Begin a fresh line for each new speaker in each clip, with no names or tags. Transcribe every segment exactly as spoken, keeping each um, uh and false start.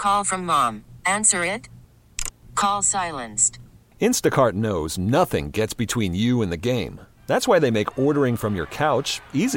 Call from mom. Answer it. Call silenced.
Instacart knows nothing gets between you and the game. That's why they make ordering from your couch easy.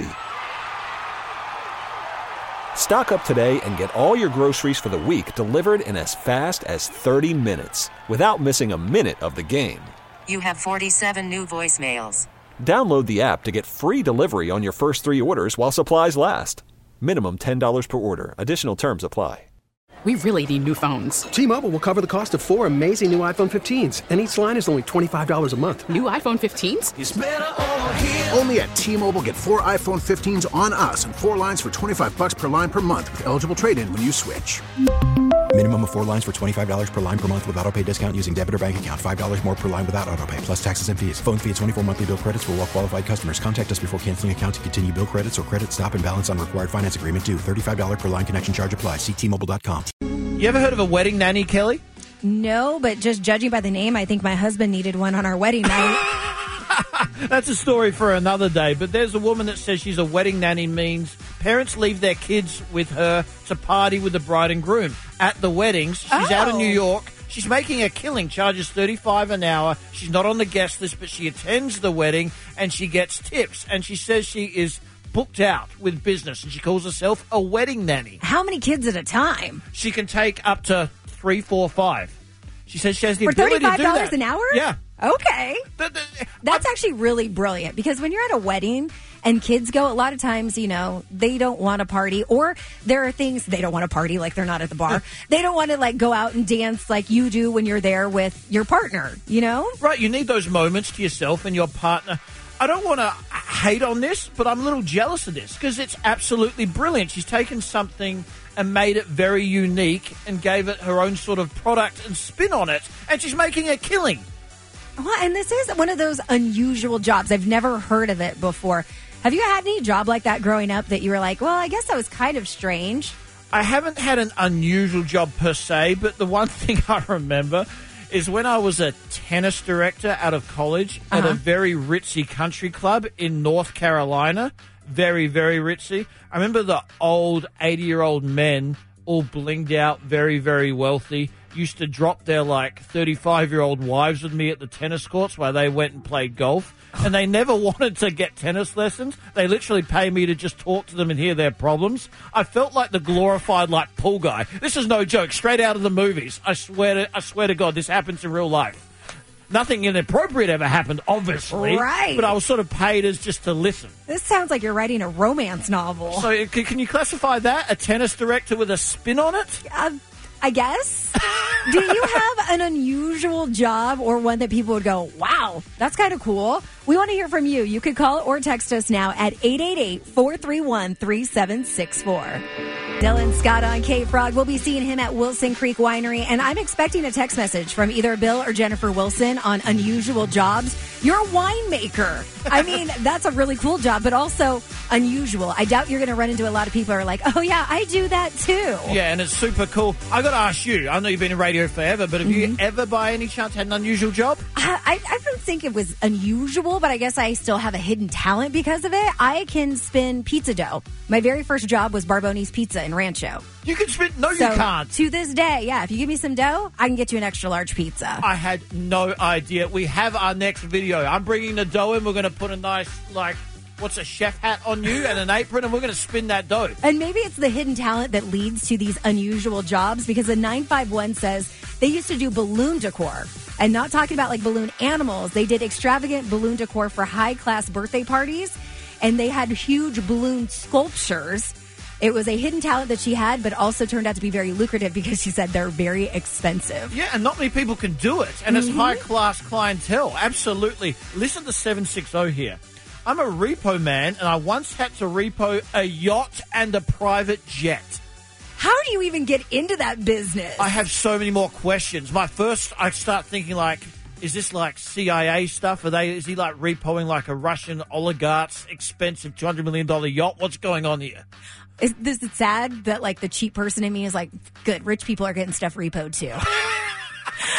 Stock up today and get all your groceries for the week delivered in as fast as thirty minutes without missing a minute of the game.
You have forty-seven new voicemails.
Download the app to get free delivery on your first three orders while supplies last. Minimum ten dollars per order. Additional terms apply.
We really need new phones.
T-Mobile will cover the cost of four amazing new iPhone fifteens, and each line is only twenty-five dollars a month.
New iPhone fifteens?
It's better over here. Only at T-Mobile, get four iPhone fifteens on us and four lines for twenty-five bucks per line per month with eligible trade-in when you switch.
Minimum of four lines for twenty-five dollars per line per month with autopay discount using debit or bank account. five dollars more per line without autopay, plus taxes and fees. Phone fee at twenty-four monthly bill credits for well-qualified customers. Contact us before canceling account to continue bill credits or credit stop and balance on required finance agreement due. thirty-five dollars per line connection charge applies. See T Mobile dot com.
You ever heard of a wedding nanny, Kelly?
No, but just judging by the name, I think my husband needed one on our wedding night.
That's a story for another day. But there's a woman that says she's a wedding nanny, means parents leave their kids with her to party with the bride and groom at the weddings. She's
Oh.
out in New York. She's making a killing, charges thirty-five dollars an hour. She's not on the guest list, but she attends the wedding and she gets tips. And she says she is booked out with business, and she calls herself a wedding nanny.
How many kids at a time?
She can take up to three, four, five. She says she has the
For
ability to do
thirty-five
that.
dollars an hour?
Yeah.
Okay.
The- the-
That's actually really brilliant, because when you're at a wedding and kids go, a lot of times, you know, they don't want to party, or there are things they don't want to party, like they're not at the bar. They don't want to like go out and dance like you do when you're there with your partner, you know?
Right, you need those moments to yourself and your partner. I don't want to hate on this, but I'm a little jealous of this because it's absolutely brilliant. She's taken something and made it very unique and gave it her own sort of product and spin on it, and she's making a killing.
Well, and this is one of those unusual jobs. I've never heard of it before. Have you had any job like that growing up that you were like, well, I guess that was kind of strange?
I haven't had an unusual job per se, but the one thing I remember is when I was a tennis director out of college at
Uh-huh.
a very ritzy country club in North Carolina. Very, very ritzy. I remember the old eighty-year-old men, all blinged out, very, very wealthy, used to drop their, like, thirty-five-year-old wives with me at the tennis courts while they went and played golf. And they never wanted to get tennis lessons. They literally pay me to just talk to them and hear their problems. I felt like the glorified, like, pool guy. This is no joke. Straight out of the movies. I swear to, I swear to God, this happens in real life. Nothing inappropriate ever happened, obviously.
Right.
But I was sort of paid as just to listen.
This sounds like you're writing a romance novel.
So can, can you classify that? A tennis director with a spin on it?
Uh, I guess. Do you have an unusual job or one that people would go, wow, that's kind of cool? We want to hear from you. You could call or text us now at eight eight eight, four three one, three seven six four. Dylan Scott on K-Frog. We'll be seeing him at Wilson Creek Winery, and I'm expecting a text message from either Bill or Jennifer Wilson on unusual jobs. You're a winemaker. I mean, that's a really cool job, but also unusual. I doubt you're going to run into a lot of people who are like, oh, yeah, I do that too.
Yeah, and it's super cool. I got to ask you, I know you've been in radio forever, but have
Mm-hmm.
you ever by any chance had an unusual job?
I, I I don't think it was unusual, but I guess I still have a hidden talent because of it. I can spin pizza dough. My very first job was Barboni's Pizza in Rancho.
You can spin? No,
So,
you can't.
to this day, yeah, if you give me some dough, I can get you an extra large pizza.
I had no idea. We have our next video. I'm bringing the dough in. We're going to put a nice, like, what's a chef hat on you and an apron, and we're going to spin that dough.
And maybe it's the hidden talent that leads to these unusual jobs, because the nine five one says they used to do balloon decor. And not talking about like balloon animals. They did extravagant balloon decor for high-class birthday parties, and they had huge balloon sculptures. It was a hidden talent that she had, but also turned out to be very lucrative because she said they're very expensive.
Yeah, and not many people can do it. And it's high-class clientele. Absolutely. Listen to seven sixty here. I'm a repo man, and I once had to repo a yacht and a private jet.
How do you even get into that business?
I have so many more questions. My first, I start thinking like, is this like C I A stuff? Are they? Is he like repoing like a Russian oligarch's expensive two hundred million dollars yacht? What's going on here?
Is this is sad that like the cheap person in me is like, good, rich people are getting stuff repoed too.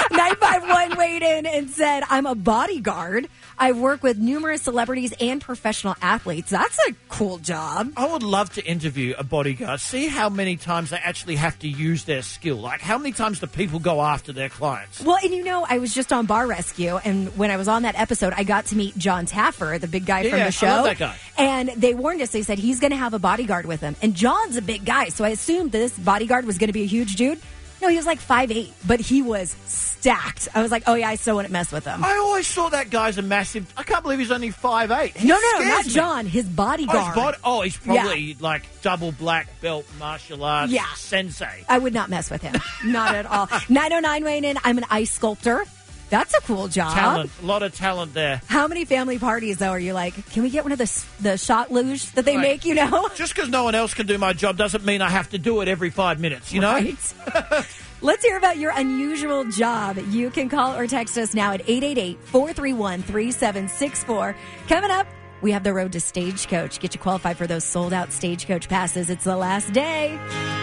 nine five one weighed in and said, I'm a bodyguard. I work with numerous celebrities and professional athletes. That's a cool job.
I would love to interview a bodyguard, see how many times they actually have to use their skill. Like, how many times do people go after their clients?
Well, and you know, I was just on Bar Rescue, and when I was on that episode, I got to meet John Taffer, the big guy
Yeah,
from the show.
I love that guy.
And they warned us, they said he's going to have a bodyguard with him. And John's a big guy, so I assumed this bodyguard was going to be a huge dude. No, he was like five eight, but he was stacked. I was like, oh, yeah, I still wouldn't mess with him.
I always thought that guy's a massive... I can't believe he's only five eight.
No, no, no, not
me.
John. His bodyguard.
Oh, his bod- oh, he's probably like double black belt martial arts
Yeah.
sensei.
I would not mess with him. Not at all. nine oh nine weighing in. I'm an ice sculptor. That's a cool job.
Talent. A lot of talent there.
How many family parties, though, are you like, can we get one of the the shot luge that they
Right.
make, you know?
Just because no one else can do my job doesn't mean I have to do it every five minutes, you know?
Right. Let's hear about your unusual job. You can call or text us now at eight eight eight, four three one, three seven six four. Coming up, we have the road to Stagecoach. Get you qualified for those sold-out Stagecoach passes. It's the last day.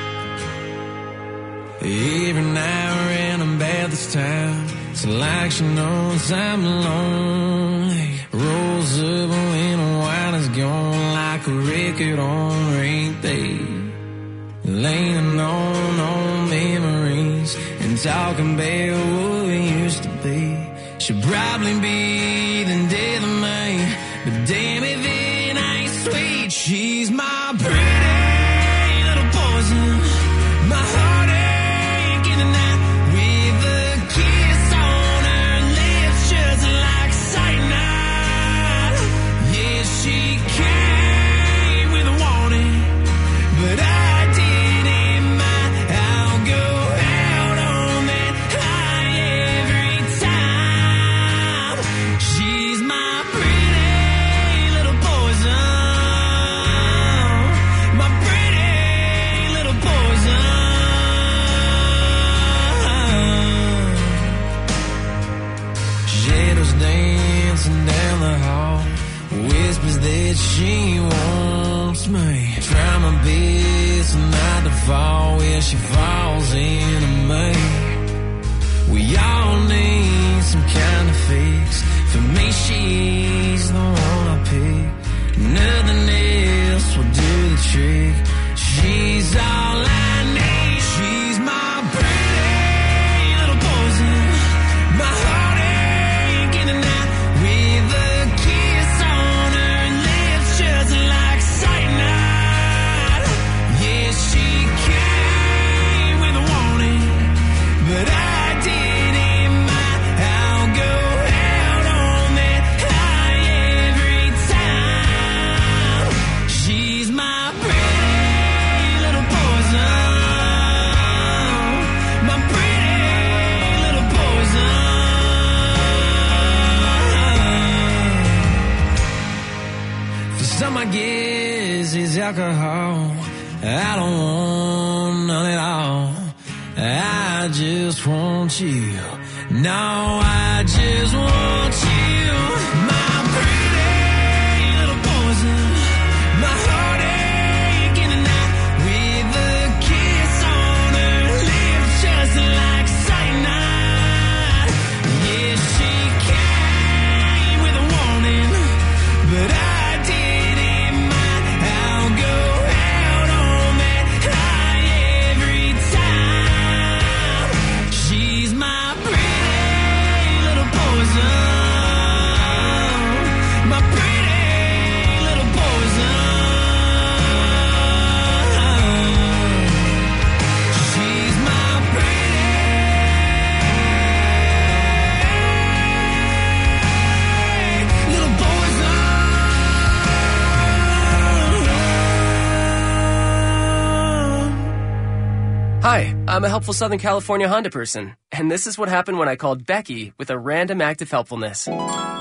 Every now and I'm bad this time. It's like she knows I'm lonely. Rolls up when the wine is gone like a record on repeat. Leaning on, on memories and talking about what we used to be. Should probably be the death of me, but damn if it ain't sweet. She's my pretty little poison, my heartache in the night, with a kiss on her lips just like cyanide. Yeah, she came with a warning, but I that she wants me. Try my best not to fall where she falls into me. We all need some kind of fix. For me, she's the one I pick. Nothing else will do the trick. She's all I need. She's my pretty little poison, my heartache in the night, with a kiss on her lips just like cyanide. Yeah, she came with a warning, but I didn't mind. I'll go out on that high every time. She's my pretty little poison, my pretty little poison. For some, I guess it's alcohol. I don't want none at all. I just want you. No, I just want you. My pretty little poison, my heartache in the night, with a kiss on her lips just like cyanide. Yeah, she came with a warning, but I didn't mind. I'll go out on that high every time. She's my pretty little poison, my pretty little poison. She's my pretty little poison.
Hi, I'm a helpful Southern California Honda person, and this is what happened when I called Becky with a random act of helpfulness.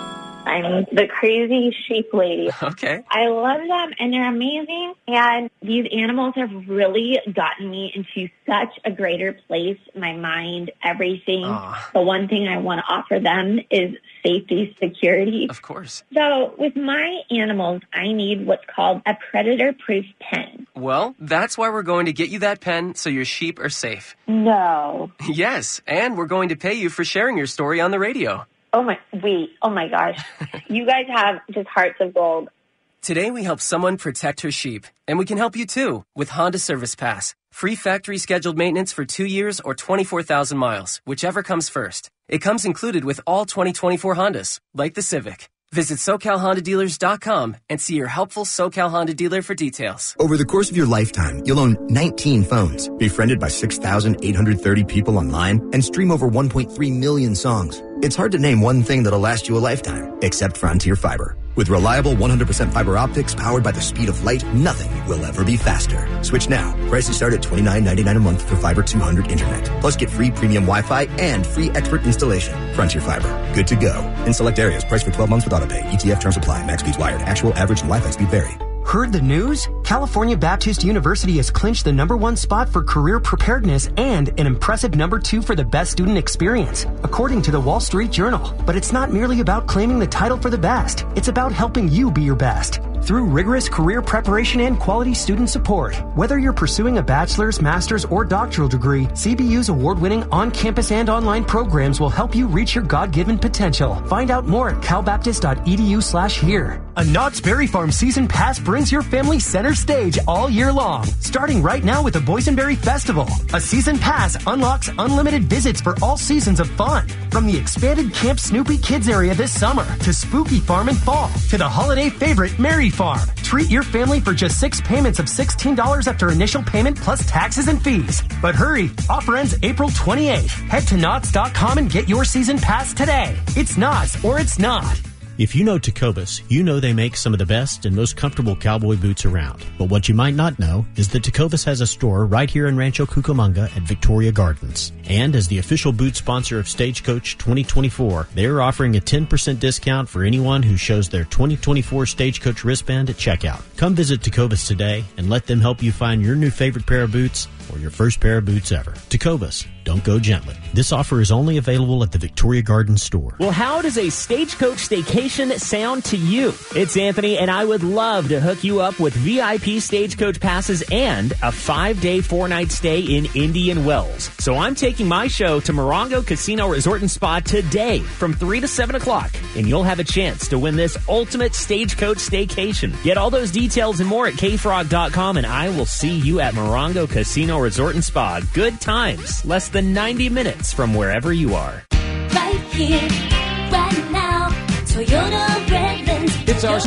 I'm the crazy sheep lady.
Okay.
I love them, and they're amazing. And these animals have really gotten me into such a greater place, my mind, everything.
Aw.
The one thing I want to offer them is safety, security.
Of course.
So with my animals, I need what's called a predator-proof pen.
Well, that's why we're going to get you that pen so your sheep are safe.
No.
Yes, and we're going to pay you for sharing your story on the radio.
Oh my, wait, oh my gosh. You guys have just hearts of gold.
Today we help someone protect her sheep, and we can help you too with Honda Service Pass. Free factory scheduled maintenance for two years or twenty-four thousand miles, whichever comes first. It comes included with all twenty twenty-four Hondas, like the Civic. Visit SoCal Honda Dealers dot com and see your helpful SoCal Honda dealer for details.
Over the course of your lifetime, you'll own nineteen phones, be friended by six thousand eight hundred thirty people online, and stream over one point three million songs. It's hard to name one thing that'll last you a lifetime, except Frontier Fiber. With reliable one hundred percent fiber optics powered by the speed of light, nothing will ever be faster. Switch now. Prices start at twenty-nine ninety-nine a month for Fiber two hundred Internet. Plus get free premium Wi-Fi and free expert installation. Frontier Fiber. Good to go. In select areas, price for twelve months with autopay. E T F terms apply. Max speeds wired. Actual, average, and Wi-Fi speed vary.
Heard the news? California Baptist University has clinched the number one spot for career preparedness and an impressive number two for the best student experience, according to the Wall Street Journal. But it's not merely about claiming the title for the best. It's about helping you be your best through rigorous career preparation and quality student support. Whether you're pursuing a bachelor's, master's, or doctoral degree, C B U's award-winning on-campus and online programs will help you reach your God-given potential. Find out more at calbaptist.edu slash here. A Knott's Berry Farm Season Pass brings your family center stage all year long. Starting right now with the Boysenberry Festival. A Season Pass unlocks unlimited visits for all seasons of fun. From the expanded Camp Snoopy Kids area this summer, to Spooky Farm in fall, to the holiday favorite Merry Farm. Treat your family for just six payments of sixteen dollars after initial payment plus taxes and fees. But hurry, offer ends April twenty-eighth. Head to Knott's dot com and get your season pass today. It's Knott's or it's not.
If you know Tecovas, you know they make some of the best and most comfortable cowboy boots around. But what you might not know is that Tecovas has a store right here in Rancho Cucamonga at Victoria Gardens. And as the official boot sponsor of Stagecoach twenty twenty-four, they're offering a ten percent discount for anyone who shows their twenty twenty-four Stagecoach wristband at checkout. Come visit Tecovas today and let them help you find your new favorite pair of boots or your first pair of boots ever. Tecovas, don't go gently. This offer is only available at the Victoria Gardens store.
Well, how does a Stagecoach staycation sound to you? It's Anthony, and I would love to hook you up with V I P Stagecoach passes and a five-day, four-night stay in Indian Wells. So I'm taking my show to Morongo Casino Resort and Spa today from three to seven o'clock, and you'll have a chance to win this ultimate Stagecoach staycation. Get all those details and more at k frog dot com, and I will see you at Morongo Casino Resort and Spa. Good times, less than ninety minutes from wherever you are.
Right here, right now, Toyota Redlands.
It's ours.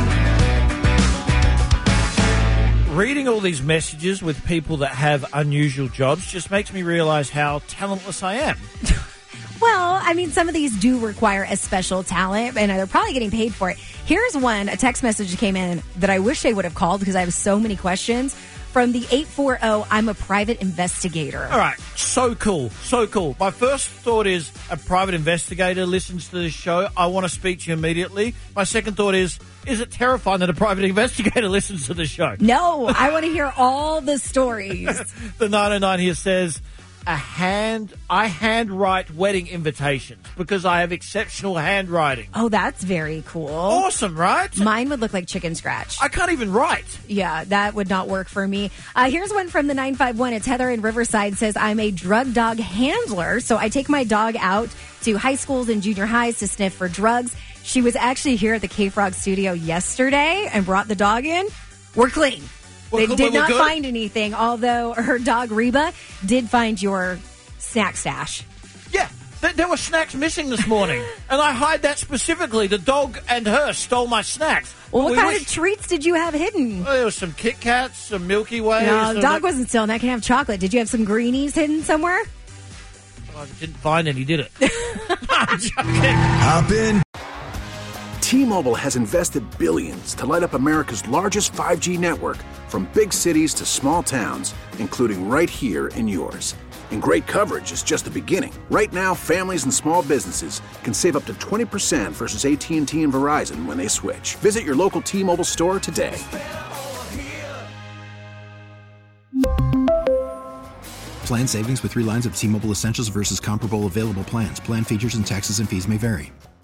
Reading all these messages with people that have unusual jobs just makes me realize how talentless I am.
Well, I mean, some of these do require a special talent, and they're probably getting paid for it. Here's one, a text message that came in that I wish they would have called because I have so many questions. From the eight four zero, I'm a private investigator.
All right, so cool, so cool. My first thought is a private investigator listens to this show. I want to speak to you immediately. My second thought is, is it terrifying that a private investigator listens to the show?
No, I want to hear all the stories.
The nine oh nine here says, a hand, I handwrite wedding invitations because I have exceptional handwriting.
Oh, that's very cool.
Awesome, right?
Mine would look like chicken scratch.
I can't even write.
Yeah, that would not work for me. Uh, here's one from the nine five one. It's Heather in Riverside. Says, I'm a drug dog handler, so I take my dog out to high schools and junior highs to sniff for drugs. She was actually here at the K-Frog studio yesterday and brought the dog in. We're clean. They
We're,
did
we're
not
good.
find anything, although her dog Reba did find your snack stash.
Yeah, th- there were snacks missing this morning, and I hide that specifically. The dog and her stole my snacks.
Well, what
we
kind
wish-
of treats did you have hidden?
Well, there was some Kit Kats, some Milky Ways.
No, the
some-
dog wasn't stealing. That can have chocolate. Did you have some greenies hidden somewhere?
I didn't find any, did it? I'm joking.
Hop in. T-Mobile has invested billions to light up America's largest five G network, from big cities to small towns, including right here in yours. And great coverage is just the beginning. Right now, families and small businesses can save up to twenty percent versus A T and T and Verizon when they switch. Visit your local T-Mobile store today.
Plan savings with three lines of T-Mobile Essentials versus comparable available plans. Plan features and taxes and fees may vary.